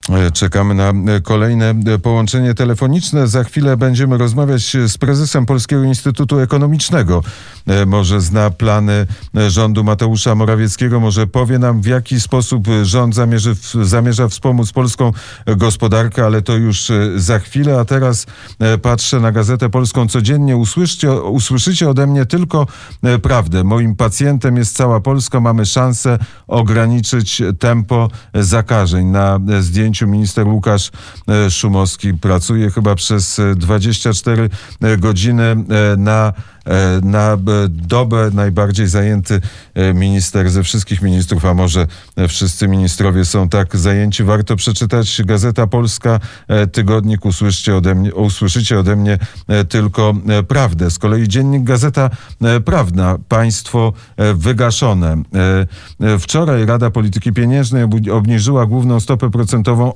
Czekamy na kolejne połączenie telefoniczne. Za chwilę będziemy rozmawiać z prezesem Polskiego Instytutu Ekonomicznego. Może zna plany rządu Mateusza Morawieckiego, może powie nam, w jaki sposób rząd zamierza wspomóc polską gospodarkę, ale to już za chwilę. A teraz patrzę na Gazetę Polską codziennie. Usłyszycie ode mnie tylko prawdę. Moim pacjentem jest cała Polska. Mamy szansę ograniczyć tempo zakażeń. Na zdjęciu minister Łukasz Szumowski pracuje chyba przez 24 godziny na dobę, najbardziej zajęty minister ze wszystkich ministrów, a może wszyscy ministrowie są tak zajęci. Warto przeczytać Gazeta Polska, tygodnik, usłyszycie ode mnie tylko prawdę. Z kolei dziennik Gazeta Prawna, państwo wygaszone. Wczoraj Rada Polityki Pieniężnej obniżyła główną stopę procentową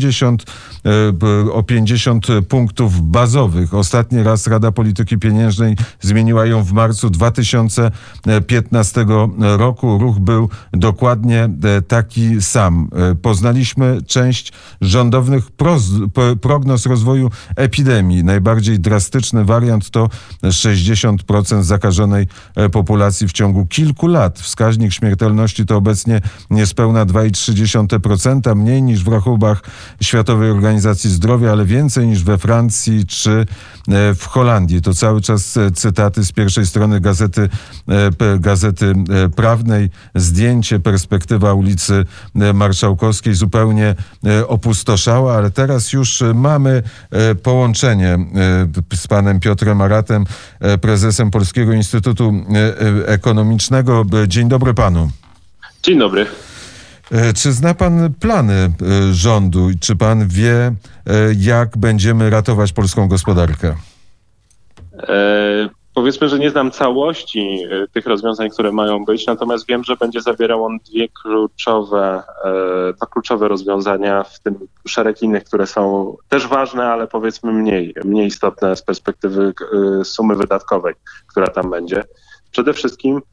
o 50 punktów bazowych. Ostatni raz Rada Polityki Pieniężnej zmieniła ją w marcu 2015 roku. Ruch był dokładnie taki sam. Poznaliśmy część rządowych prognoz rozwoju epidemii. Najbardziej drastyczny wariant to 60% zakażonej populacji w ciągu kilku lat. Wskaźnik śmiertelności to obecnie niespełna 2,3%, mniej niż w rachubach Światowej Organizacji Zdrowia, ale więcej niż we Francji czy w Holandii. To cały czas cytaty z pierwszej strony Gazety Prawnej. Zdjęcie, perspektywa ulicy Marszałkowskiej zupełnie opustoszała, ale teraz już mamy połączenie z panem Piotrem Aratem, prezesem Polskiego Instytutu Ekonomicznego. Dzień dobry panu. Dzień dobry. Czy zna pan plany rządu? Czy pan wie, jak będziemy ratować polską gospodarkę? Powiedzmy, że nie znam całości tych rozwiązań, które mają być, natomiast wiem, że będzie zawierał on dwa kluczowe rozwiązania, w tym szereg innych, które są też ważne, ale powiedzmy mniej istotne z perspektywy sumy wydatkowej, która tam będzie. Przede wszystkim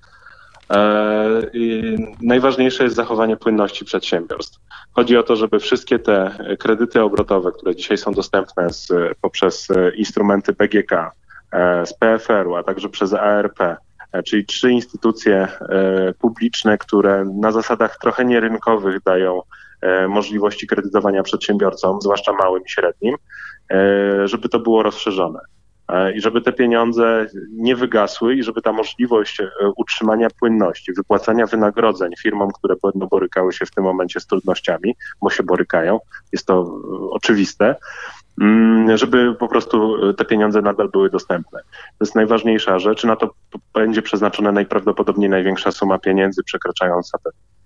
najważniejsze jest zachowanie płynności przedsiębiorstw. Chodzi o to, żeby wszystkie te kredyty obrotowe, które dzisiaj są dostępne poprzez instrumenty BGK, z PFR-u, a także przez ARP, czyli 3 instytucje publiczne, które na zasadach trochę nierynkowych dają możliwości kredytowania przedsiębiorcom, zwłaszcza małym i średnim, żeby to było rozszerzone. I żeby te pieniądze nie wygasły i żeby ta możliwość utrzymania płynności, wypłacania wynagrodzeń firmom, które borykały się w tym momencie z trudnościami, bo się borykają, jest to oczywiste, żeby po prostu te pieniądze nadal były dostępne. To jest najważniejsza rzecz. Na to będzie przeznaczona najprawdopodobniej największa suma pieniędzy, przekraczająca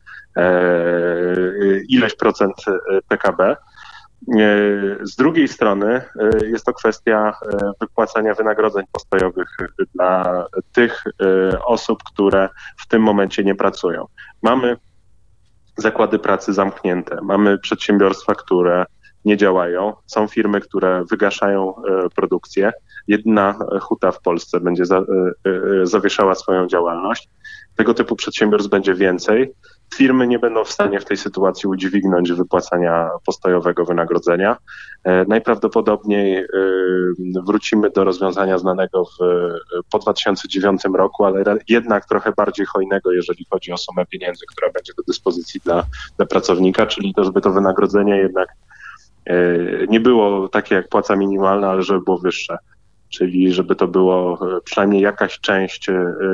ileś procent PKB. Z drugiej strony jest to kwestia wypłacania wynagrodzeń postojowych dla tych osób, które w tym momencie nie pracują. Mamy zakłady pracy zamknięte, mamy przedsiębiorstwa, które nie działają, są firmy, które wygaszają produkcję. Jedna huta w Polsce będzie zawieszała swoją działalność. Tego typu przedsiębiorstw będzie więcej. Firmy nie będą w stanie w tej sytuacji udźwignąć wypłacania postojowego wynagrodzenia. Najprawdopodobniej wrócimy do rozwiązania znanego po 2009 roku, ale jednak trochę bardziej hojnego, jeżeli chodzi o sumę pieniędzy, która będzie do dyspozycji dla pracownika, czyli to, żeby to wynagrodzenie jednak nie było takie jak płaca minimalna, ale żeby było wyższe. Czyli żeby to było przynajmniej jakaś część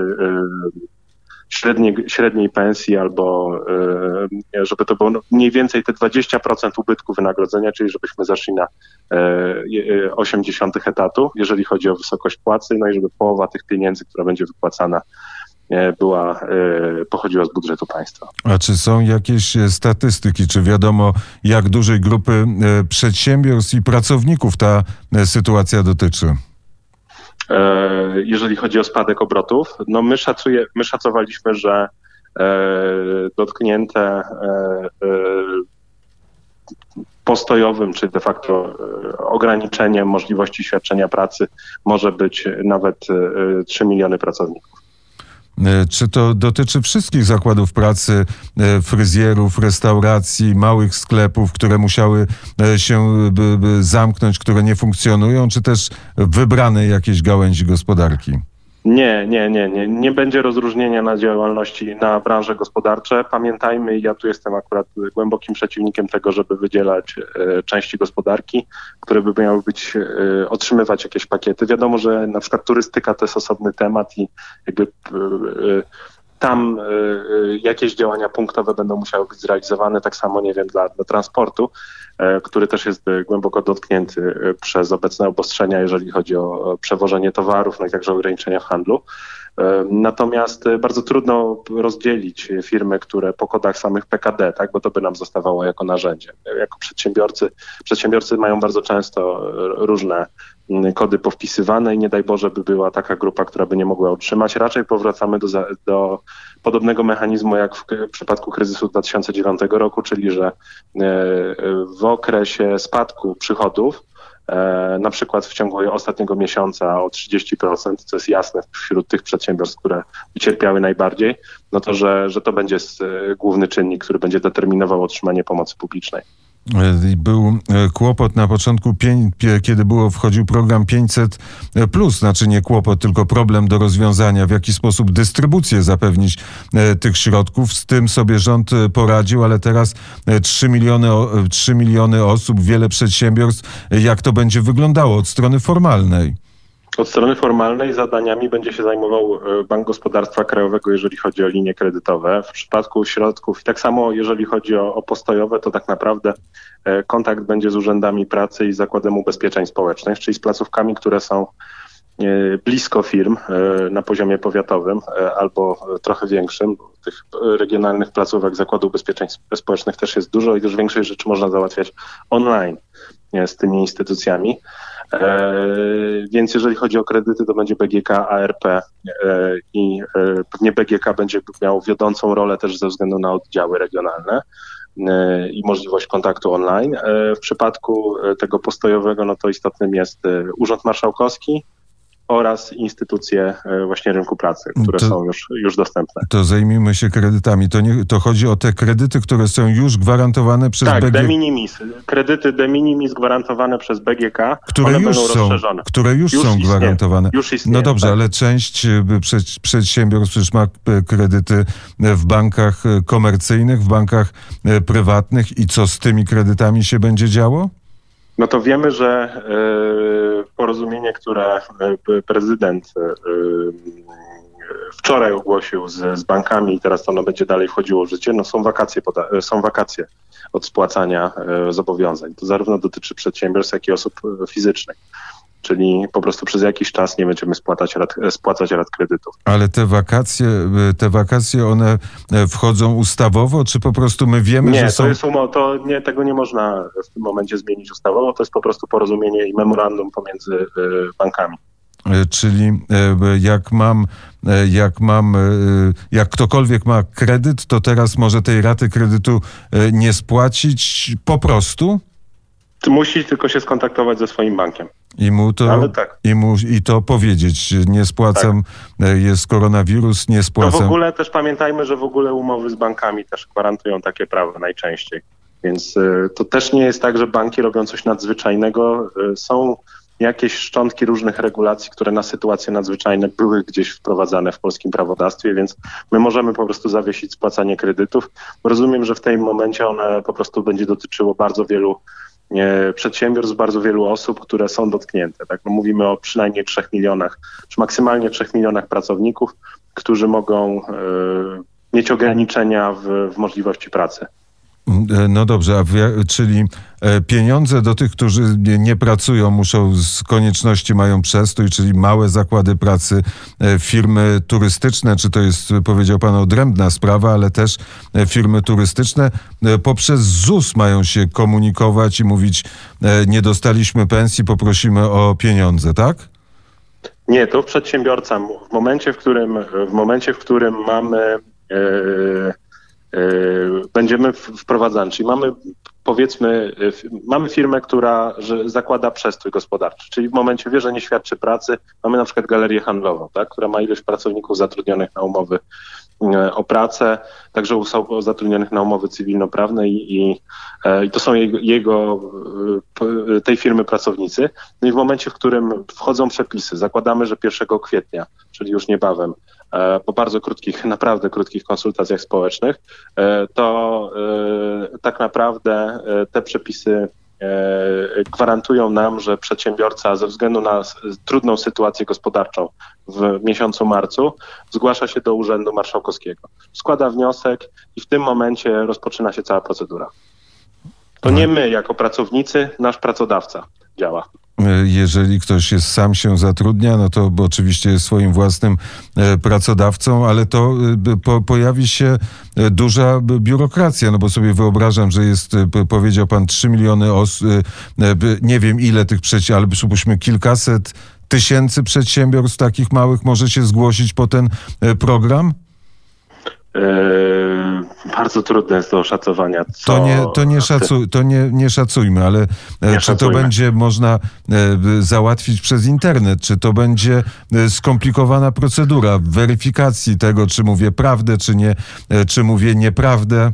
średniej pensji, albo żeby to było mniej więcej te 20% ubytku wynagrodzenia, czyli żebyśmy zaszli na 0,8 etatu, jeżeli chodzi o wysokość płacy, no i żeby połowa tych pieniędzy, która będzie wypłacana, pochodziła z budżetu państwa. A czy są jakieś statystyki, czy wiadomo, jak dużej grupy przedsiębiorstw i pracowników ta sytuacja dotyczy? Jeżeli chodzi o spadek obrotów, no my szacowaliśmy, że dotknięte postojowym, czy de facto ograniczeniem możliwości świadczenia pracy może być nawet 3 miliony pracowników. Czy to dotyczy wszystkich zakładów pracy, fryzjerów, restauracji, małych sklepów, które musiały się zamknąć, które nie funkcjonują, czy też wybranej jakiejś gałęzi gospodarki? Nie będzie rozróżnienia na działalności, na branże gospodarcze. Pamiętajmy, ja tu jestem akurat głębokim przeciwnikiem tego, żeby wydzielać części gospodarki, które by miały otrzymywać jakieś pakiety. Wiadomo, że na przykład turystyka to jest osobny temat i jakby tam jakieś działania punktowe będą musiały być zrealizowane, tak samo, nie wiem, dla transportu, który też jest głęboko dotknięty przez obecne obostrzenia, jeżeli chodzi o przewożenie towarów, no i także ograniczenia w handlu. Natomiast bardzo trudno rozdzielić firmy, które po kodach samych PKD, tak, bo to by nam zostawało jako narzędzie. Jako przedsiębiorcy mają bardzo często różne kody powpisywane i nie daj Boże by była taka grupa, która by nie mogła utrzymać. Raczej powracamy do podobnego mechanizmu jak w przypadku kryzysu 2009 roku, czyli że w okresie spadku przychodów, na przykład w ciągu ostatniego miesiąca o 30%, co jest jasne wśród tych przedsiębiorstw, które ucierpiały najbardziej, no to, że to będzie główny czynnik, który będzie determinował otrzymanie pomocy publicznej. Był kłopot na początku, kiedy wchodził program 500+, znaczy nie kłopot, tylko problem do rozwiązania, w jaki sposób dystrybucję zapewnić tych środków. Z tym sobie rząd poradził, ale teraz 3 miliony osób, wiele przedsiębiorstw. Jak to będzie wyglądało od strony formalnej? Od strony formalnej zadaniami będzie się zajmował Bank Gospodarstwa Krajowego, jeżeli chodzi o linie kredytowe. W przypadku środków i tak samo jeżeli chodzi o postojowe, to tak naprawdę kontakt będzie z urzędami pracy i Zakładem Ubezpieczeń Społecznych, czyli z placówkami, które są blisko firm na poziomie powiatowym albo trochę większym. Tych regionalnych placówek Zakładu Ubezpieczeń Społecznych też jest dużo i też większość rzeczy można załatwiać online z tymi instytucjami. Więc jeżeli chodzi o kredyty, to będzie BGK, ARP i pewnie BGK będzie miał wiodącą rolę też ze względu na oddziały regionalne i możliwość kontaktu online. W przypadku tego postojowego, no to istotnym jest Urząd Marszałkowski oraz instytucje właśnie rynku pracy, które są już dostępne. To zajmijmy się kredytami. To chodzi o te kredyty, które są już gwarantowane przez BGK. Tak, de minimis. Kredyty de minimis gwarantowane przez BGK, one będą rozszerzone. Które już są gwarantowane. Już istnieją, no dobrze, tak. Ale część przedsiębiorstw przecież ma kredyty w bankach komercyjnych, w bankach prywatnych i co z tymi kredytami się będzie działo? No to wiemy, że porozumienie, które prezydent wczoraj ogłosił z bankami i teraz ono będzie dalej wchodziło w życie, no są wakacje od spłacania zobowiązań. To zarówno dotyczy przedsiębiorstw, jak i osób fizycznych. Czyli po prostu przez jakiś czas nie będziemy spłacać rat kredytów. Ale te wakacje one wchodzą ustawowo, czy po prostu my wiemy, że są... Nie, tego nie można w tym momencie zmienić ustawowo, to jest po prostu porozumienie i memorandum pomiędzy bankami. Czyli jak ktokolwiek ma kredyt, to teraz może tej raty kredytu nie spłacić po prostu? Musi tylko się skontaktować ze swoim bankiem. I to powiedzieć, nie spłacam, jest koronawirus, nie spłacam. To w ogóle też pamiętajmy, że w ogóle umowy z bankami też gwarantują takie prawo najczęściej. Więc to też nie jest tak, że banki robią coś nadzwyczajnego. Są jakieś szczątki różnych regulacji, które na sytuacje nadzwyczajne były gdzieś wprowadzane w polskim prawodawstwie, więc my możemy po prostu zawiesić spłacanie kredytów. Rozumiem, że w tym momencie one po prostu będzie dotyczyło bardzo wielu przedsiębiorstw, bardzo wielu osób, które są dotknięte. Tak? No mówimy o przynajmniej 3 milionach, czy maksymalnie 3 milionach pracowników, którzy mogą mieć ograniczenia w możliwości pracy. No dobrze, czyli pieniądze do tych, którzy nie pracują, muszą z konieczności mają przestój, czyli małe zakłady pracy, firmy turystyczne, czy to jest, powiedział pan, odrębna sprawa, ale też firmy turystyczne poprzez ZUS mają się komunikować i mówić, nie dostaliśmy pensji, poprosimy o pieniądze, tak? Nie, to przedsiębiorca w momencie, w którym mamy będziemy wprowadzani. Czyli mamy firmę, która zakłada przestój gospodarczy, czyli w momencie wie, że nie świadczy pracy, mamy na przykład galerię handlową, tak, która ma ilość pracowników zatrudnionych na umowy o pracę, także są zatrudnionych na umowy cywilnoprawne i to są tej firmy pracownicy. No i w momencie, w którym wchodzą przepisy, zakładamy, że 1 kwietnia, czyli już niebawem, po bardzo naprawdę krótkich konsultacjach społecznych, to tak naprawdę te przepisy gwarantują nam, że przedsiębiorca ze względu na trudną sytuację gospodarczą w miesiącu marcu zgłasza się do Urzędu Marszałkowskiego. Składa wniosek i w tym momencie rozpoczyna się cała procedura. To nie my jako pracownicy, nasz pracodawca działa. Jeżeli ktoś sam się zatrudnia, no to oczywiście jest swoim własnym pracodawcą, ale to pojawi się duża biurokracja, no bo sobie wyobrażam, że jest, powiedział pan, 3 miliony osób, nie wiem ile tych ale przypuśćmy kilkaset tysięcy przedsiębiorstw takich małych może się zgłosić po ten program? Bardzo trudne jest do oszacowania. Nie szacujmy, ale czy to będzie można załatwić przez internet? Czy to będzie skomplikowana procedura weryfikacji tego, czy mówię prawdę, czy nie, czy mówię nieprawdę?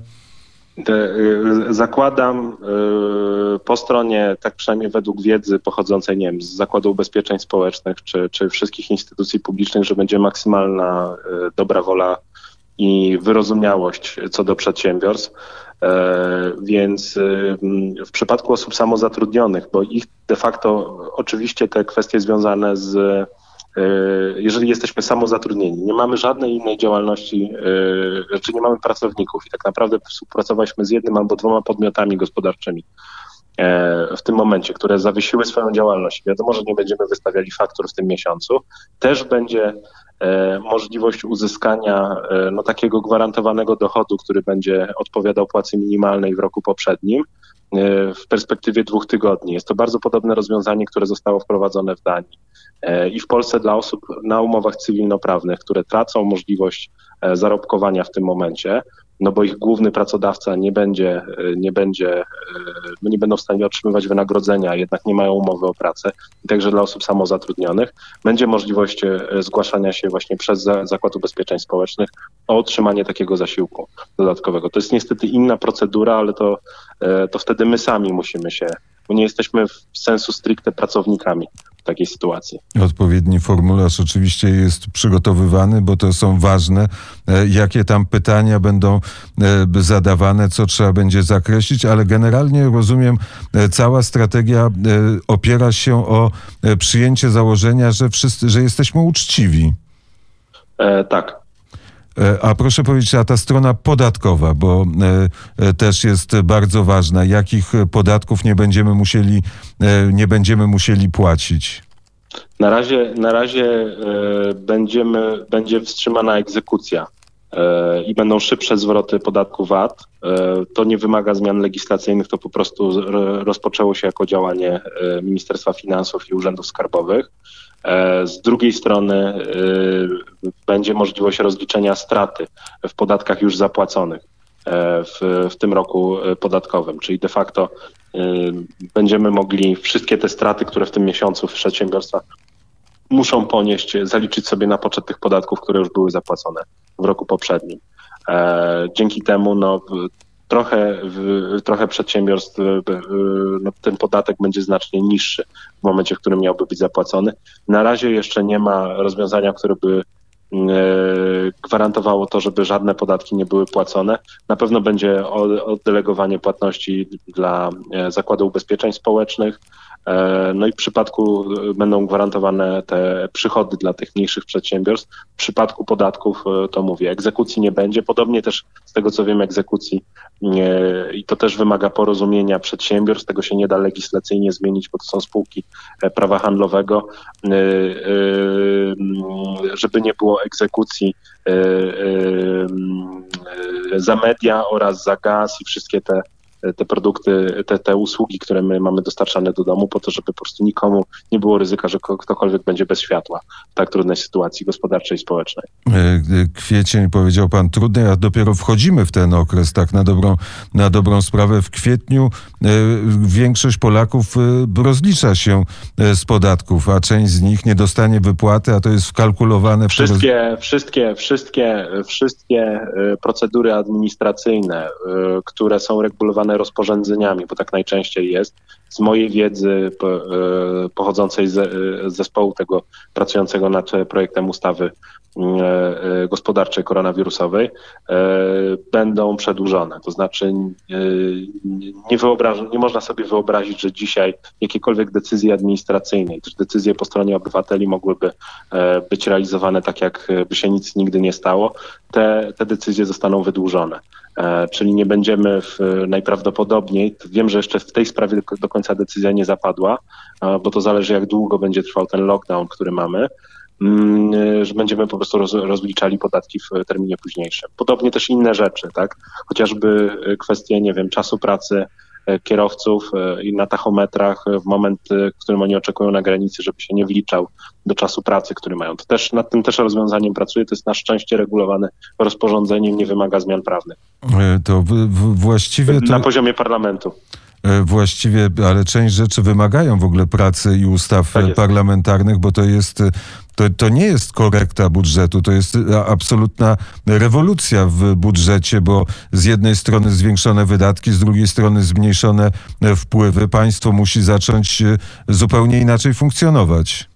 Zakładam po stronie, tak przynajmniej według wiedzy pochodzącej, nie wiem, z Zakładu Ubezpieczeń Społecznych czy wszystkich instytucji publicznych, że będzie maksymalna dobra wola i wyrozumiałość co do przedsiębiorstw, więc w przypadku osób samozatrudnionych, bo ich de facto oczywiście te kwestie związane z, jeżeli jesteśmy samozatrudnieni, nie mamy żadnej innej działalności, czy nie mamy pracowników i tak naprawdę współpracowaliśmy z jednym albo 2 podmiotami gospodarczymi w tym momencie, które zawiesiły swoją działalność. Wiadomo, że nie będziemy wystawiali faktur w tym miesiącu. Też będzie możliwość uzyskania takiego gwarantowanego dochodu, który będzie odpowiadał płacy minimalnej w roku poprzednim w perspektywie 2 tygodni. Jest to bardzo podobne rozwiązanie, które zostało wprowadzone w Danii i w Polsce dla osób na umowach cywilnoprawnych, które tracą możliwość zarobkowania w tym momencie, no bo ich główny pracodawca nie będą w stanie otrzymywać wynagrodzenia, jednak nie mają umowy o pracę. I także dla osób samozatrudnionych będzie możliwość zgłaszania się właśnie przez Zakład Ubezpieczeń Społecznych o otrzymanie takiego zasiłku dodatkowego. To jest niestety inna procedura, ale to wtedy my sami musimy się, bo nie jesteśmy w sensu stricte pracownikami w takiej sytuacji. Odpowiedni formularz oczywiście jest przygotowywany, bo to są ważne. Jakie tam pytania będą zadawane, co trzeba będzie zakreślić, ale generalnie rozumiem, cała strategia opiera się o przyjęcie założenia, że jesteśmy uczciwi. Tak. A proszę powiedzieć, a ta strona podatkowa, bo też jest bardzo ważna. Jakich podatków nie będziemy musieli płacić? Na razie będzie wstrzymana egzekucja i będą szybsze zwroty podatku VAT. To nie wymaga zmian legislacyjnych, to po prostu rozpoczęło się jako działanie Ministerstwa Finansów i Urzędów Skarbowych. Z drugiej strony będzie możliwość rozliczenia straty w podatkach już zapłaconych w tym roku podatkowym, czyli de facto będziemy mogli wszystkie te straty, które w tym miesiącu przedsiębiorstwa muszą ponieść, zaliczyć sobie na poczet tych podatków, które już były zapłacone w roku poprzednim. Dzięki temu trochę przedsiębiorstw ten podatek będzie znacznie niższy w momencie, w którym miałby być zapłacony. Na razie jeszcze nie ma rozwiązania, które by gwarantowało to, żeby żadne podatki nie były płacone. Na pewno będzie oddelegowanie płatności dla Zakładu Ubezpieczeń Społecznych. No i w przypadku będą gwarantowane te przychody dla tych mniejszych przedsiębiorstw. W przypadku podatków, to mówię, egzekucji nie będzie. Podobnie też z tego, co wiem, egzekucji i to też wymaga porozumienia przedsiębiorstw. Tego się nie da legislacyjnie zmienić, bo to są spółki prawa handlowego. Żeby nie było egzekucji za media oraz za gaz i wszystkie te te produkty, te usługi, które my mamy dostarczane do domu, po to, żeby po prostu nikomu nie było ryzyka, że ktokolwiek będzie bez światła w tak trudnej sytuacji gospodarczej i społecznej. Kwiecień, powiedział pan, trudny, a dopiero wchodzimy w ten okres, tak na dobrą sprawę. W kwietniu większość Polaków rozlicza się z podatków, a część z nich nie dostanie wypłaty, a to jest wkalkulowane. Wszystkie procedury administracyjne, które są regulowane rozporządzeniami, bo tak najczęściej jest, z mojej wiedzy pochodzącej z zespołu tego pracującego nad projektem ustawy gospodarczej koronawirusowej, będą przedłużone. To znaczy nie można sobie wyobrazić, że dzisiaj jakiekolwiek decyzje administracyjne, też decyzje po stronie obywateli mogłyby być realizowane tak, jakby się nic nigdy nie stało. Te decyzje zostaną wydłużone. Czyli nie będziemy najprawdopodobniej, wiem, że jeszcze w tej sprawie do końca decyzja nie zapadła, bo to zależy, jak długo będzie trwał ten lockdown, który mamy, że będziemy po prostu rozliczali podatki w terminie późniejszym. Podobnie też inne rzeczy, tak? Chociażby kwestie, nie wiem, czasu pracy kierowców i na tachometrach w moment, w którym oni oczekują na granicy, żeby się nie wliczał do czasu pracy, który mają. To też nad tym też rozwiązaniem pracuję. To jest na szczęście regulowane rozporządzeniem, nie wymaga zmian prawnych. To właściwie na poziomie parlamentu. Właściwie, ale część rzeczy wymagają w ogóle pracy i ustaw parlamentarnych, bo to nie jest korekta budżetu, to jest absolutna rewolucja w budżecie, bo z jednej strony zwiększone wydatki, z drugiej strony zmniejszone wpływy. Państwo musi zacząć zupełnie inaczej funkcjonować.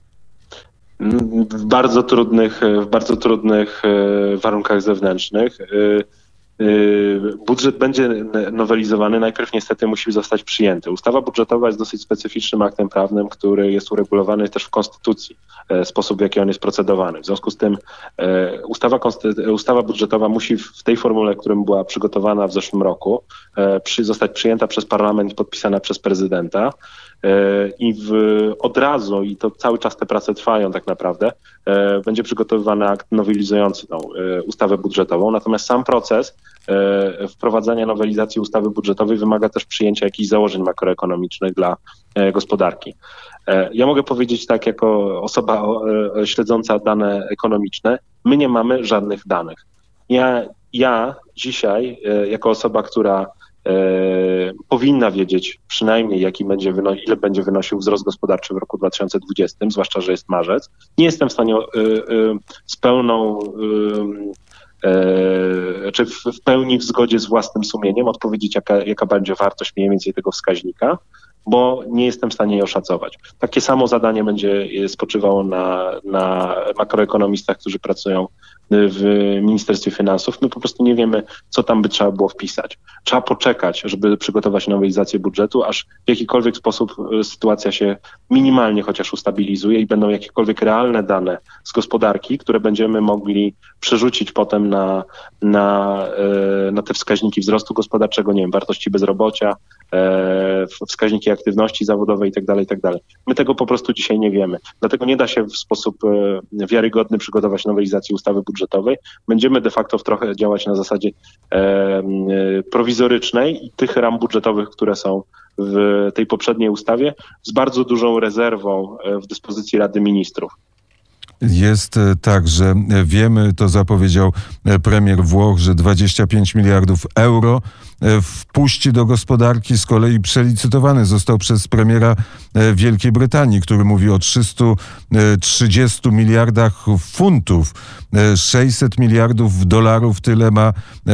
W bardzo trudnych warunkach zewnętrznych. Budżet będzie nowelizowany, najpierw niestety musi zostać przyjęty. Ustawa budżetowa jest dosyć specyficznym aktem prawnym, który jest uregulowany też w Konstytucji, sposób w jaki on jest procedowany. W związku z tym ustawa budżetowa musi w tej formule, którą była przygotowana w zeszłym roku, zostać przyjęta przez parlament i podpisana przez prezydenta. I od razu, i to cały czas te prace trwają tak naprawdę, będzie przygotowywany akt nowelizujący tą ustawę budżetową. Natomiast sam proces wprowadzania nowelizacji ustawy budżetowej wymaga też przyjęcia jakichś założeń makroekonomicznych dla gospodarki. Ja mogę powiedzieć tak, jako osoba śledząca dane ekonomiczne, my nie mamy żadnych danych. Ja dzisiaj, jako osoba, która powinna wiedzieć przynajmniej, ile będzie wynosił wzrost gospodarczy w roku 2020, zwłaszcza, że jest marzec. Nie jestem w stanie z pełną, czy w pełni w zgodzie z własnym sumieniem odpowiedzieć, jaka będzie wartość mniej więcej tego wskaźnika, bo nie jestem w stanie jej oszacować. Takie samo zadanie będzie spoczywało na makroekonomistach, którzy pracują w Ministerstwie Finansów. My po prostu nie wiemy, co tam by trzeba było wpisać. Trzeba poczekać, żeby przygotować nowelizację budżetu, aż w jakikolwiek sposób sytuacja się minimalnie chociaż ustabilizuje i będą jakiekolwiek realne dane z gospodarki, które będziemy mogli przerzucić potem na te wskaźniki wzrostu gospodarczego, nie wiem, wartości bezrobocia, wskaźniki aktywności zawodowej itd. My tego po prostu dzisiaj nie wiemy. Dlatego nie da się w sposób wiarygodny przygotować nowelizacji ustawy budżetowej. Będziemy de facto trochę działać na zasadzie prowizorycznej i tych ram budżetowych, które są w tej poprzedniej ustawie, z bardzo dużą rezerwą w dyspozycji Rady Ministrów. Jest tak, że wiemy, to zapowiedział premier Włoch, że 25 miliardów euro wpuści do gospodarki. Z kolei przelicytowany został przez premiera Wielkiej Brytanii, który mówi o 330 miliardach funtów. 600 miliardów dolarów tyle ma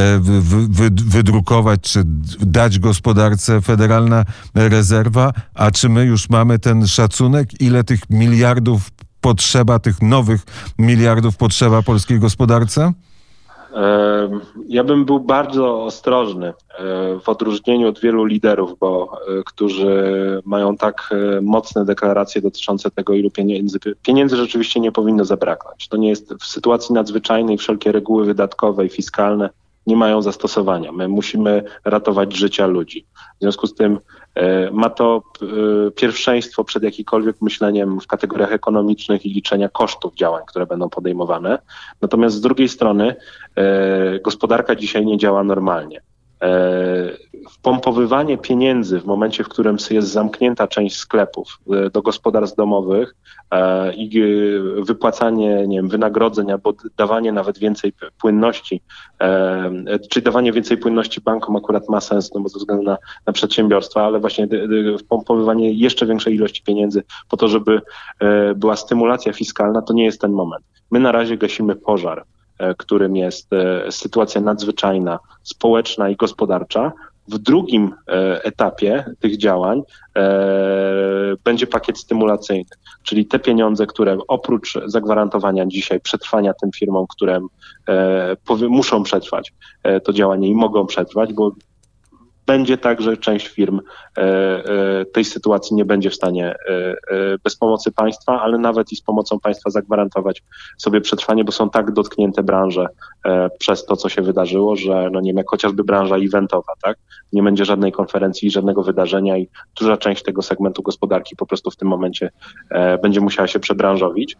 wydrukować, czy dać gospodarce Federalna Rezerwa. A czy my już mamy ten szacunek, ile tych miliardów potrzeba, tych nowych miliardów potrzeba polskiej gospodarce? Ja bym był bardzo ostrożny w odróżnieniu od wielu liderów, którzy mają tak mocne deklaracje dotyczące tego, ilu pieniędzy rzeczywiście nie powinno zabraknąć. To nie jest w sytuacji nadzwyczajnej, wszelkie reguły wydatkowe i fiskalne nie mają zastosowania. My musimy ratować życia ludzi. W związku z tym ma to pierwszeństwo przed jakimkolwiek myśleniem w kategoriach ekonomicznych i liczenia kosztów działań, które będą podejmowane. Natomiast z drugiej strony gospodarka dzisiaj nie działa normalnie. Wpompowywanie pieniędzy w momencie, w którym jest zamknięta część sklepów do gospodarstw domowych i wypłacanie, nie wiem, wynagrodzeń albo dawanie nawet więcej płynności, czy dawanie więcej płynności bankom akurat ma sens, no bo ze względu na przedsiębiorstwa, ale właśnie wpompowywanie jeszcze większej ilości pieniędzy po to, żeby była stymulacja fiskalna, to nie jest ten moment. My na razie gasimy pożar, którym jest sytuacja nadzwyczajna, społeczna i gospodarcza. W drugim etapie tych działań będzie pakiet stymulacyjny, czyli te pieniądze, które oprócz zagwarantowania dzisiaj przetrwania tym firmom, które muszą przetrwać to działanie i mogą przetrwać, bo będzie tak, że część firm tej sytuacji nie będzie w stanie bez pomocy państwa, ale nawet i z pomocą państwa zagwarantować sobie przetrwanie, bo są tak dotknięte branże przez to, co się wydarzyło, że no nie wiem, jak chociażby branża eventowa, tak? Nie będzie żadnej konferencji, żadnego wydarzenia i duża część tego segmentu gospodarki po prostu w tym momencie będzie musiała się przebranżowić.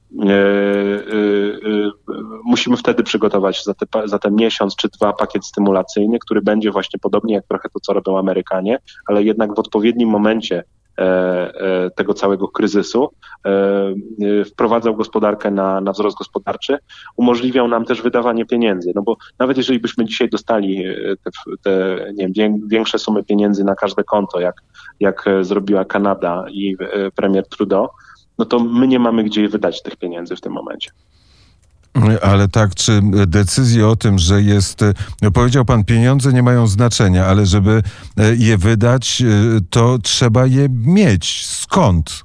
Musimy wtedy przygotować za ten miesiąc czy dwa pakiet stymulacyjny, który będzie właśnie podobnie jak trochę to, co robią Amerykanie, ale jednak w odpowiednim momencie tego całego kryzysu wprowadzał gospodarkę na wzrost gospodarczy, umożliwiał nam też wydawanie pieniędzy, no bo nawet jeżeli byśmy dzisiaj dostali te nie wiem, większe sumy pieniędzy na każde konto, jak zrobiła Kanada i premier Trudeau, no to my nie mamy gdzie wydać tych pieniędzy w tym momencie. Ale tak, czy decyzje o tym, że powiedział pan, pieniądze nie mają znaczenia, ale żeby je wydać, to trzeba je mieć. Skąd?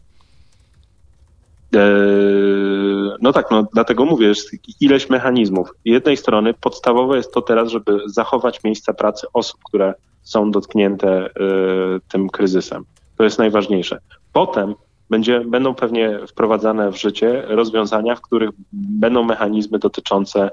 No tak, no dlatego mówię, jest ileś mechanizmów. Z jednej strony podstawowe jest to teraz, żeby zachować miejsca pracy osób, które są dotknięte tym kryzysem. To jest najważniejsze. Potem będą pewnie wprowadzane w życie rozwiązania, w których będą mechanizmy dotyczące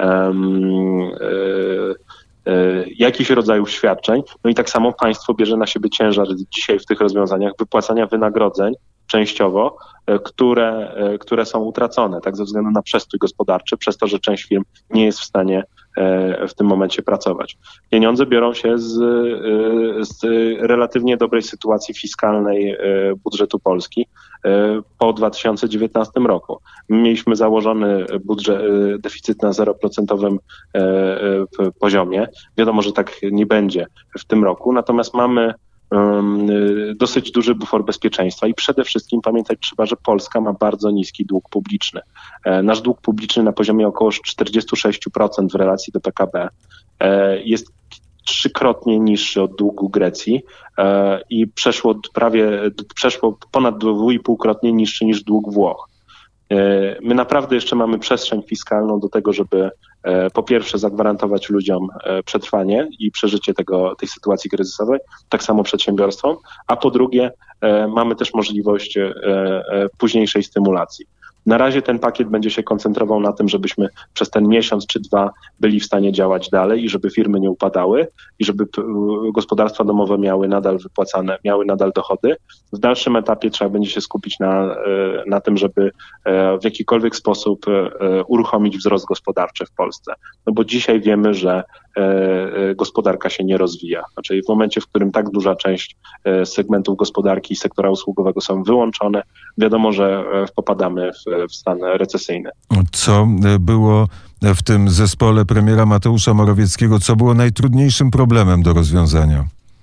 jakichś rodzajów świadczeń. No i tak samo państwo bierze na siebie ciężar dzisiaj w tych rozwiązaniach wypłacania wynagrodzeń częściowo, które są utracone, tak ze względu na przestój gospodarczy, przez to, że część firm nie jest w stanie w tym momencie pracować. Pieniądze biorą się z relatywnie dobrej sytuacji fiskalnej budżetu Polski po 2019 roku. Mieliśmy założony deficyt na 0% poziomie. Wiadomo, że tak nie będzie w tym roku, natomiast mamy dosyć duży bufor bezpieczeństwa i przede wszystkim pamiętać trzeba, że Polska ma bardzo niski dług publiczny. Nasz dług publiczny na poziomie około 46% w relacji do PKB jest trzykrotnie niższy od długu Grecji i przeszło ponad 2,5-krotnie niższy niż dług Włoch. My naprawdę jeszcze mamy przestrzeń fiskalną do tego, żeby po pierwsze zagwarantować ludziom przetrwanie i przeżycie tej sytuacji kryzysowej, tak samo przedsiębiorstwom, a po drugie mamy też możliwość późniejszej stymulacji. Na razie ten pakiet będzie się koncentrował na tym, żebyśmy przez ten miesiąc czy dwa byli w stanie działać dalej i żeby firmy nie upadały i żeby gospodarstwa domowe miały nadal dochody. W dalszym etapie trzeba będzie się skupić na tym, żeby w jakikolwiek sposób uruchomić wzrost gospodarczy w Polsce. No bo dzisiaj wiemy, że gospodarka się nie rozwija. Znaczy w momencie, w którym tak duża część segmentów gospodarki i sektora usługowego są wyłączone, wiadomo, że popadamy w stan recesyjny. Co było w tym zespole premiera Mateusza Morawieckiego, co było najtrudniejszym problemem do rozwiązania?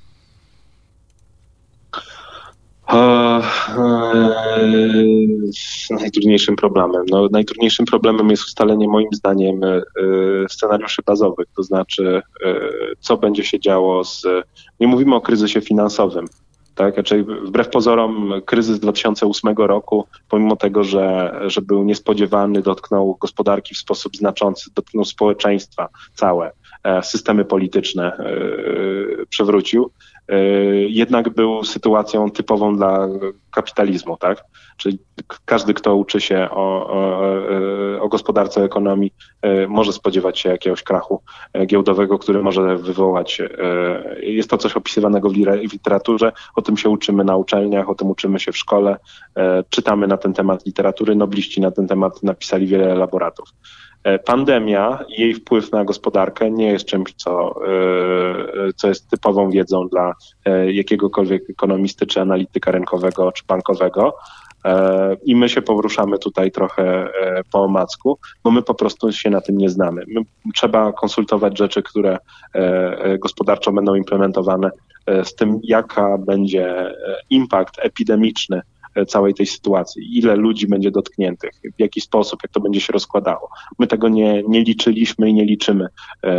Najtrudniejszym problemem jest ustalenie moim zdaniem scenariuszy bazowych, to znaczy co będzie się działo nie mówimy o kryzysie finansowym, tak? Raczej wbrew pozorom kryzys 2008 roku, pomimo tego, że był niespodziewany, dotknął gospodarki w sposób znaczący, dotknął społeczeństwa całe, systemy polityczne przewrócił, jednak był sytuacją typową dla kapitalizmu, tak? Czyli każdy, kto uczy się o gospodarce, ekonomii, może spodziewać się jakiegoś krachu giełdowego, który może wywołać. Jest to coś opisywanego w literaturze, o tym się uczymy na uczelniach, o tym uczymy się w szkole, czytamy na ten temat literatury, nobliści na ten temat napisali wiele elaboratów. Pandemia i jej wpływ na gospodarkę nie jest czymś, co jest typową wiedzą dla jakiegokolwiek ekonomisty, czy analityka rynkowego, czy bankowego. I my się poruszamy tutaj trochę po omacku, bo my po prostu się na tym nie znamy. Trzeba konsultować rzeczy, które gospodarczo będą implementowane z tym, jaka będzie impact epidemiczny całej tej sytuacji, ile ludzi będzie dotkniętych, w jaki sposób, jak to będzie się rozkładało. My tego nie liczyliśmy i nie liczymy.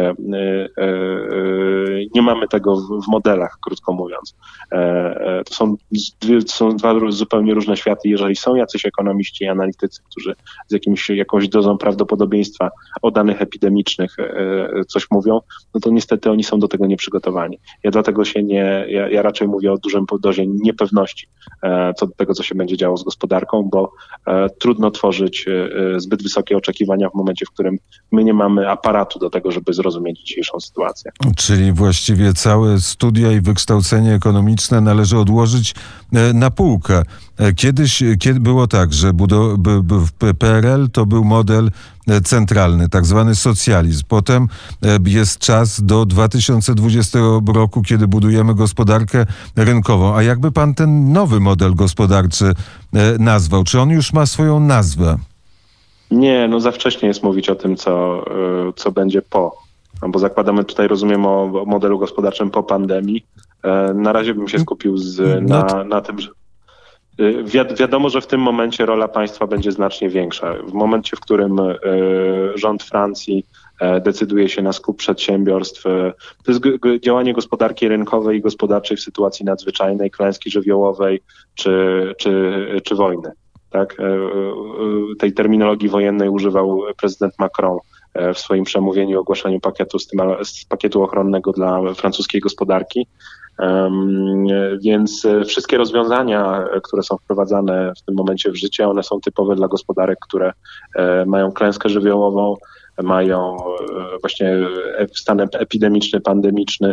Nie mamy tego w modelach, krótko mówiąc. To są dwa zupełnie różne światy. Jeżeli są jacyś ekonomiści i analitycy, którzy z jakąś dozą prawdopodobieństwa o danych epidemicznych coś mówią, no to niestety oni są do tego nieprzygotowani. Ja dlatego ja raczej mówię o dużym dozie niepewności co do tego, co się będzie działo z gospodarką, bo trudno tworzyć zbyt wysokie oczekiwania w momencie, w którym my nie mamy aparatu do tego, żeby zrozumieć dzisiejszą sytuację. Czyli właściwie całe studia i wykształcenie ekonomiczne należy odłożyć na półkę. Kiedyś było tak, że PRL to był model centralny, tak zwany socjalizm. Potem jest czas do 2020 roku, kiedy budujemy gospodarkę rynkową. A jakby pan ten nowy model gospodarczy nazwał? Czy on już ma swoją nazwę? Nie, za wcześnie jest mówić o tym, co będzie po. Bo zakładamy tutaj, rozumiem, o modelu gospodarczym po pandemii. Na razie bym się skupił na tym, że wiadomo, że w tym momencie rola państwa będzie znacznie większa. W momencie, w którym rząd Francji decyduje się na skup przedsiębiorstw, to jest działanie gospodarki rynkowej i gospodarczej w sytuacji nadzwyczajnej, klęski żywiołowej czy wojny. Tak? Tej terminologii wojennej używał prezydent Macron w swoim przemówieniu o ogłaszaniu pakietu ochronnego dla francuskiej gospodarki. Więc wszystkie rozwiązania, które są wprowadzane w tym momencie w życie, one są typowe dla gospodarek, które mają klęskę żywiołową, mają właśnie stan epidemiczny, pandemiczny,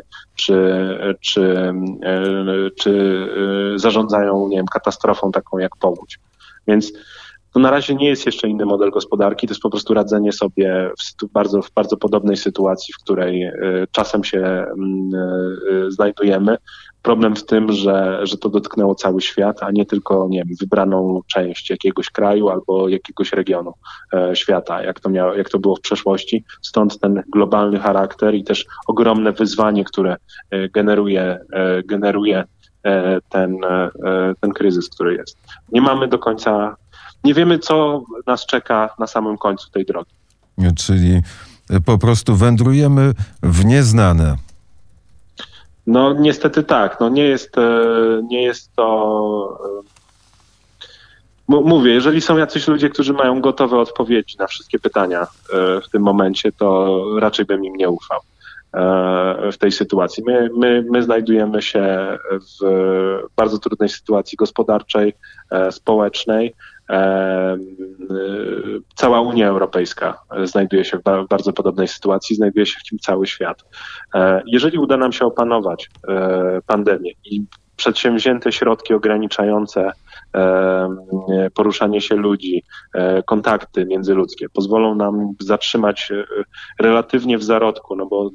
czy zarządzają, nie wiem, katastrofą taką jak powódź. Więc to na razie nie jest jeszcze inny model gospodarki, to jest po prostu radzenie sobie w bardzo podobnej sytuacji, w której czasem się znajdujemy. Problem w tym, że to dotknęło cały świat, a nie tylko, nie wiem, wybraną część jakiegoś kraju albo jakiegoś regionu świata, jak to było w przeszłości. Stąd ten globalny charakter i też ogromne wyzwanie, które generuje ten kryzys, który jest. Nie wiemy, co nas czeka na samym końcu tej drogi. Czyli po prostu wędrujemy w nieznane. Niestety tak. Nie jest to... Mówię, jeżeli są jacyś ludzie, którzy mają gotowe odpowiedzi na wszystkie pytania w tym momencie, to raczej bym im nie ufał w tej sytuacji. My znajdujemy się w bardzo trudnej sytuacji gospodarczej, społecznej. Cała Unia Europejska znajduje się w bardzo podobnej sytuacji, znajduje się w tym cały świat. Jeżeli uda nam się opanować pandemię i przedsięwzięte środki ograniczające poruszanie się ludzi, kontakty międzyludzkie pozwolą nam zatrzymać relatywnie w zarodku, bo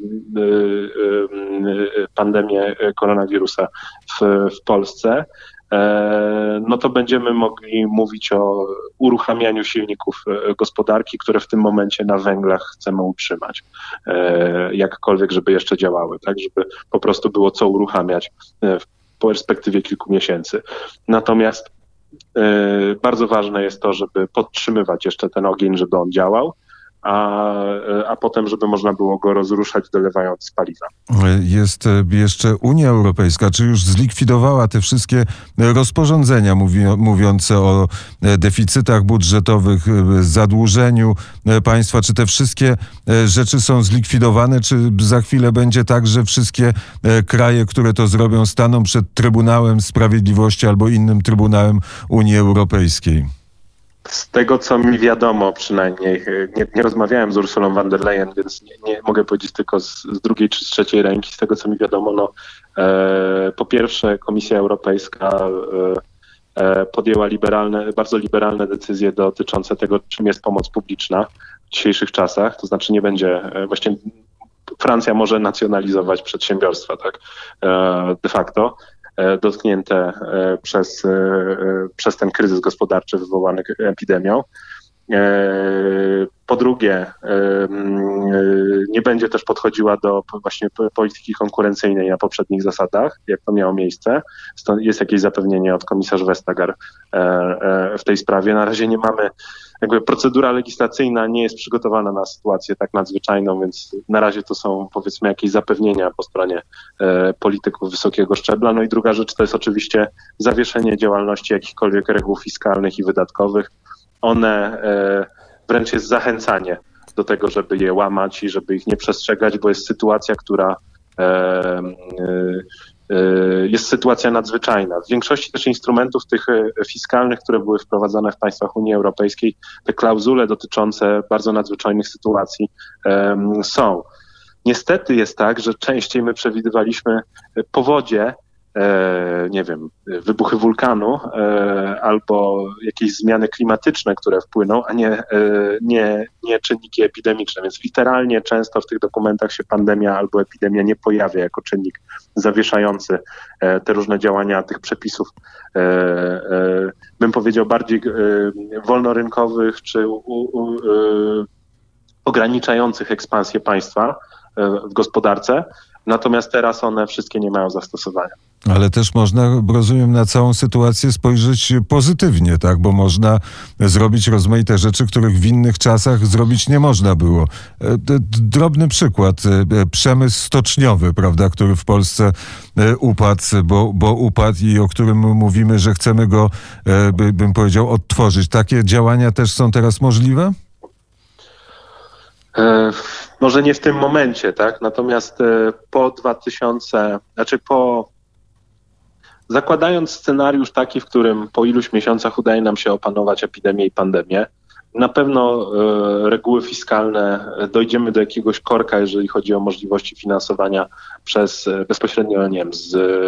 pandemię koronawirusa w Polsce, to będziemy mogli mówić o uruchamianiu silników gospodarki, które w tym momencie na węglach chcemy utrzymać, jakkolwiek, żeby jeszcze działały, tak, żeby po prostu było co uruchamiać w perspektywie kilku miesięcy. Natomiast bardzo ważne jest to, żeby podtrzymywać jeszcze ten ogień, żeby on działał, a potem, żeby można było go rozruszać, dolewając paliwa. Jest jeszcze Unia Europejska. Czy już zlikwidowała te wszystkie rozporządzenia mówiące o deficytach budżetowych, zadłużeniu państwa? Czy te wszystkie rzeczy są zlikwidowane? Czy za chwilę będzie tak, że wszystkie kraje, które to zrobią, staną przed Trybunałem Sprawiedliwości albo innym Trybunałem Unii Europejskiej? Z tego, co mi wiadomo przynajmniej, nie rozmawiałem z Ursulą von der Leyen, więc nie mogę powiedzieć tylko z drugiej czy z trzeciej ręki. Z tego, co mi wiadomo, po pierwsze Komisja Europejska podjęła bardzo liberalne decyzje dotyczące tego, czym jest pomoc publiczna, dzisiejszych czasach, to znaczy nie będzie, właśnie Francja może nacjonalizować przedsiębiorstwa, tak, de facto dotknięte przez ten kryzys gospodarczy wywołany epidemią. Po drugie, nie będzie też podchodziła do właśnie polityki konkurencyjnej na poprzednich zasadach, jak to miało miejsce. Stąd jest jakieś zapewnienie od komisarz Vestager w tej sprawie. Na razie nie mamy, procedura legislacyjna nie jest przygotowana na sytuację tak nadzwyczajną, więc na razie to są, powiedzmy, jakieś zapewnienia po stronie polityków wysokiego szczebla. No i druga rzecz to jest oczywiście zawieszenie działalności jakichkolwiek reguł fiskalnych i wydatkowych. One wręcz jest zachęcanie do tego, żeby je łamać i żeby ich nie przestrzegać, bo jest sytuacja, która jest sytuacja nadzwyczajna. W większości też instrumentów tych fiskalnych, które były wprowadzane w państwach Unii Europejskiej, te klauzule dotyczące bardzo nadzwyczajnych sytuacji są. Niestety jest tak, że częściej my przewidywaliśmy powodzie, nie wiem, wybuchy wulkanu albo jakieś zmiany klimatyczne, które wpłyną, a nie czynniki epidemiczne. Więc literalnie często w tych dokumentach się pandemia albo epidemia nie pojawia jako czynnik zawieszający te różne działania tych przepisów, bym powiedział, bardziej wolnorynkowych czy ograniczających ekspansję państwa w gospodarce. Natomiast teraz one wszystkie nie mają zastosowania. Ale też można, rozumiem, na całą sytuację spojrzeć pozytywnie, tak? Bo można zrobić rozmaite rzeczy, których w innych czasach zrobić nie można było. Drobny przykład. Przemysł stoczniowy, prawda, który w Polsce upadł, bo upadł i o którym mówimy, że chcemy go, bym powiedział, odtworzyć. Takie działania też są teraz możliwe? Może nie w tym momencie, tak? Natomiast zakładając scenariusz taki, w którym po iluś miesiącach udaje nam się opanować epidemię i pandemię, na pewno reguły fiskalne, dojdziemy do jakiegoś korka, jeżeli chodzi o możliwości finansowania bezpośrednio, nie wiem,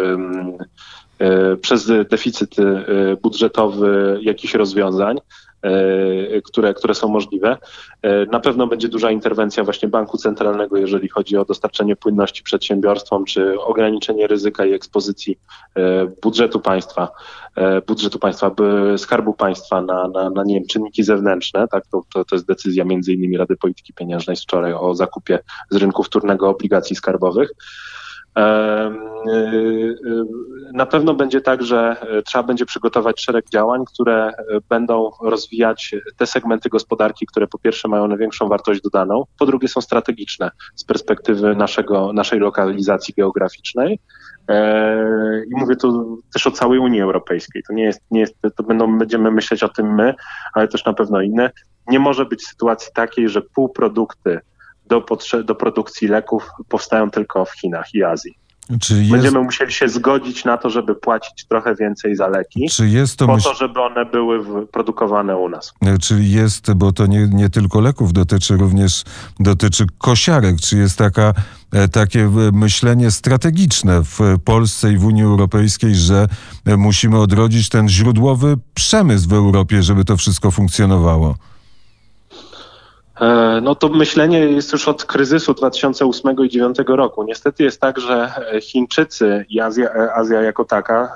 przez deficyt budżetowy jakichś rozwiązań, które są możliwe. Na pewno będzie duża interwencja właśnie banku centralnego, jeżeli chodzi o dostarczenie płynności przedsiębiorstwom, czy ograniczenie ryzyka i ekspozycji budżetu państwa, Skarbu Państwa na nie wiem, czynniki zewnętrzne. Tak, to jest decyzja między innymi Rady Polityki Pieniężnej z wczoraj o zakupie z rynku wtórnego obligacji skarbowych. Na pewno będzie tak, że trzeba będzie przygotować szereg działań, które będą rozwijać te segmenty gospodarki, które po pierwsze mają największą wartość dodaną, po drugie są strategiczne z perspektywy naszej lokalizacji geograficznej. I mówię tu też o całej Unii Europejskiej. To nie jest, będziemy myśleć o tym my, ale też na pewno inne. Nie może być sytuacji takiej, że półprodukty do produkcji leków powstają tylko w Chinach i Azji. Będziemy musieli się zgodzić na to, żeby płacić trochę więcej za leki, to żeby one były produkowane u nas. Czyli jest, bo to nie tylko leków dotyczy kosiarek, czy jest takie myślenie strategiczne w Polsce i w Unii Europejskiej, że musimy odrodzić ten źródłowy przemysł w Europie, żeby to wszystko funkcjonowało? No to myślenie jest już od kryzysu 2008 i 2009 roku. Niestety jest tak, że Chińczycy i Azja jako taka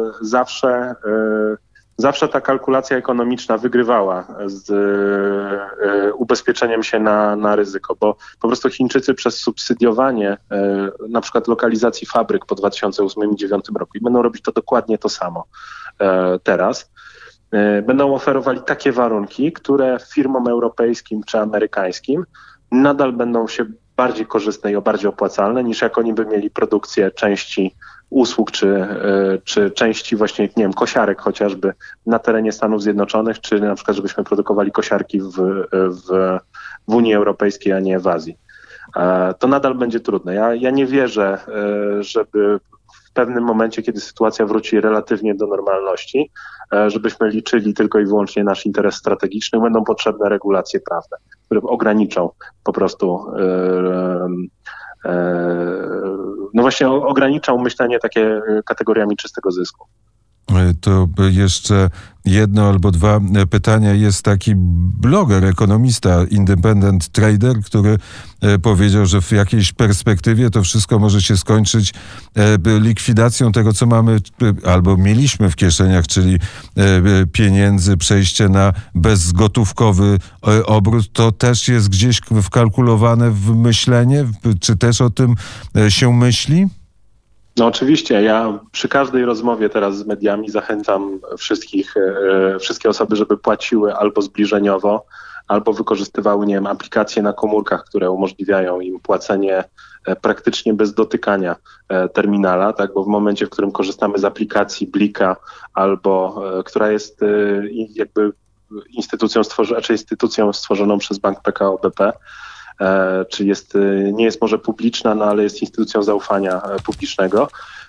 zawsze ta kalkulacja ekonomiczna wygrywała z ubezpieczeniem się na ryzyko, bo po prostu Chińczycy przez subsydiowanie na przykład lokalizacji fabryk po 2008 i 2009 roku i będą robić to dokładnie to samo teraz, będą oferowali takie warunki, które firmom europejskim czy amerykańskim nadal będą się bardziej korzystne i bardziej opłacalne, niż jak oni by mieli produkcję części usług czy części właśnie, nie wiem, kosiarek chociażby na terenie Stanów Zjednoczonych, czy na przykład żebyśmy produkowali kosiarki w Unii Europejskiej, a nie w Azji. To nadal będzie trudne. Ja nie wierzę, żeby w pewnym momencie, kiedy sytuacja wróci relatywnie do normalności, żebyśmy liczyli tylko i wyłącznie nasz interes strategiczny, będą potrzebne regulacje prawne, które ograniczą po prostu ograniczą myślenie takie kategoriami czystego zysku. To jeszcze jedno albo dwa pytania. Jest taki bloger, ekonomista, independent trader, który powiedział, że w jakiejś perspektywie to wszystko może się skończyć likwidacją tego, co mamy albo mieliśmy w kieszeniach, czyli pieniędzy, przejście na bezgotówkowy obrót. To też jest gdzieś wkalkulowane w myślenie? Czy też o tym się myśli? No oczywiście, ja przy każdej rozmowie teraz z mediami zachęcam wszystkie osoby, żeby płaciły albo zbliżeniowo, albo wykorzystywały, nie wiem, aplikacje na komórkach, które umożliwiają im płacenie praktycznie bez dotykania terminala, tak, bo w momencie, w którym korzystamy z aplikacji Blika albo która jest jakby instytucją stworzoną przez Bank PKO BP, czy nie jest może publiczna, no ale jest instytucją zaufania publicznego,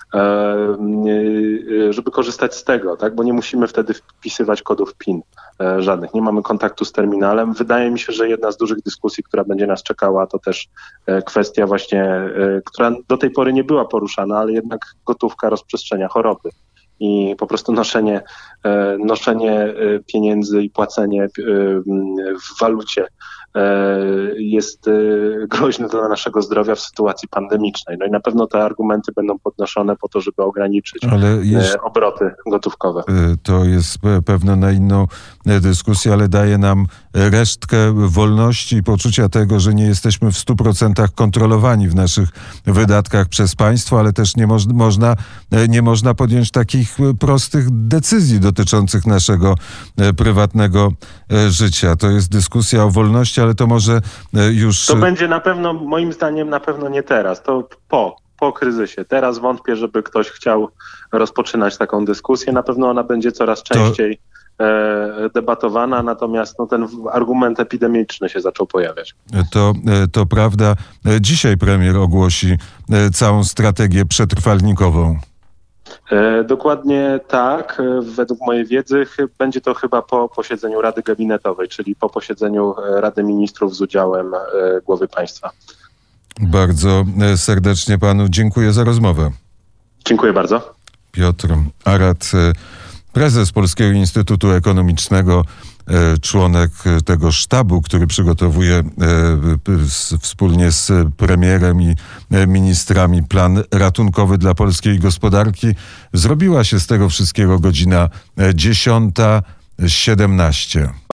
żeby korzystać z tego, tak, bo nie musimy wtedy wpisywać kodów PIN żadnych, nie mamy kontaktu z terminalem. Wydaje mi się, że jedna z dużych dyskusji, która będzie nas czekała, to też kwestia właśnie, która do tej pory nie była poruszana, ale jednak gotówka rozprzestrzenia choroby. I po prostu noszenie pieniędzy i płacenie w walucie jest groźne dla naszego zdrowia w sytuacji pandemicznej. No i na pewno te argumenty będą podnoszone po to, żeby ograniczyć obroty gotówkowe. To jest pewne na inną dyskusję, ale daje nam resztkę wolności i poczucia tego, że nie jesteśmy w 100% kontrolowani w naszych wydatkach przez państwo, ale też nie można podjąć takich prostych decyzji dotyczących naszego prywatnego życia. To jest dyskusja o wolności, ale to może już... To będzie na pewno, moim zdaniem, na pewno nie teraz. To po kryzysie. Teraz wątpię, żeby ktoś chciał rozpoczynać taką dyskusję. Na pewno ona będzie coraz częściej debatowana, natomiast ten argument epidemiczny się zaczął pojawiać. To prawda. Dzisiaj premier ogłosi całą strategię przetrwalnikową. Dokładnie tak. Według mojej wiedzy będzie to chyba po posiedzeniu Rady Gabinetowej, czyli po posiedzeniu Rady Ministrów z udziałem głowy państwa. Bardzo serdecznie panu dziękuję za rozmowę. Dziękuję bardzo. Piotr Arat, prezes Polskiego Instytutu Ekonomicznego, członek tego sztabu, który przygotowuje wspólnie z premierem i ministrami plan ratunkowy dla polskiej gospodarki. Zrobiła się z tego wszystkiego godzina 10:17.